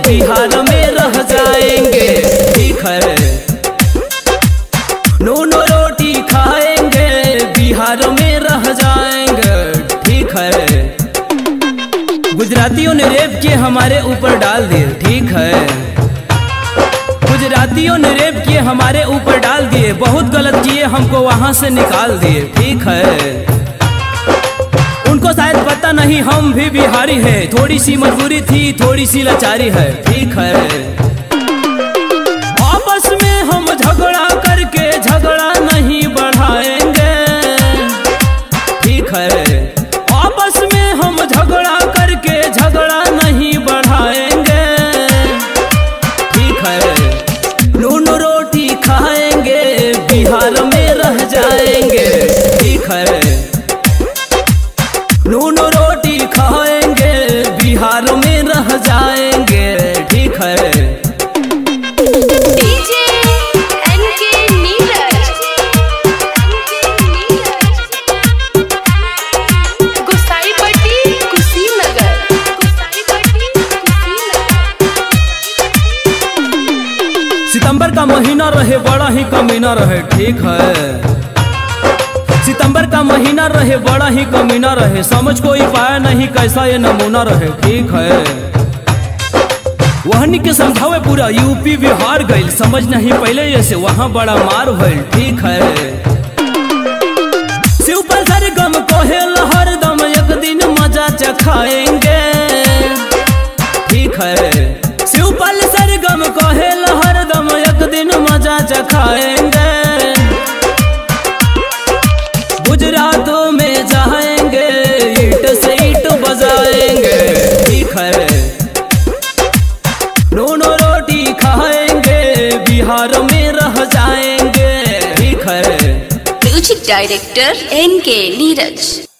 बिहार में रह जाएंगे। ठीक है, नून रोटी खाएंगे, बिहार में रह जाएंगे। ठीक है, गुजरातियों ने रेप किए हमारे ऊपर डाल दिए। ठीक है, गुजरातियों ने रेप किए हमारे ऊपर डाल दिए, बहुत गलत किए हमको वहां से निकाल दिए। ठीक है, उनको शायद पता नहीं हम भी बिहारी हैं, थोड़ी सी मजबूरी थी, थोड़ी सी लाचारी है। ठीक है, आपस में हम झगड़ा करके झगड़ा नहीं बढ़ाएंगे। ठीक है, आपस में हम झगड़ा करके झगड़ा नहीं बढ़ाएंगे। ठीक है, नून रोटी खाएंगे, बिहार में रह जाएंगे। ठीक है, नून रोटी खाएंगे, बिहार में रह जाएंगे। ठीक है, डीजे एनके नीरज, गोसाईपट्टी कुशीनगर, सितंबर का महीना रहे बड़ा ही कमीना रहे। ठीक है, सितंबर का महीना रहे बड़ा ही कमीना रहे, समझ कोई पाया नहीं कैसा ये नमूना रहे। ठीक है, वहनी के समझावे पूरा यूपी बिहार गइल, समझ नहीं पहले ऐसे वहाँ बड़ा मार भइल। ठीक है, शिव पर सरगम कोहेल हरदम एक दिन मजा चखाएंगे। ठीक है, शिव पर सरगम कोहेल हरदम एक दिन मजा चखाएंगे। गुजरातों में जाएंगे, ईट से ईट बजाएंगे। ठीक है, नून रोटी खाएंगे, बिहार में रह जाएंगे। ठीक है, म्यूजिक डायरेक्टर एनके नीरज।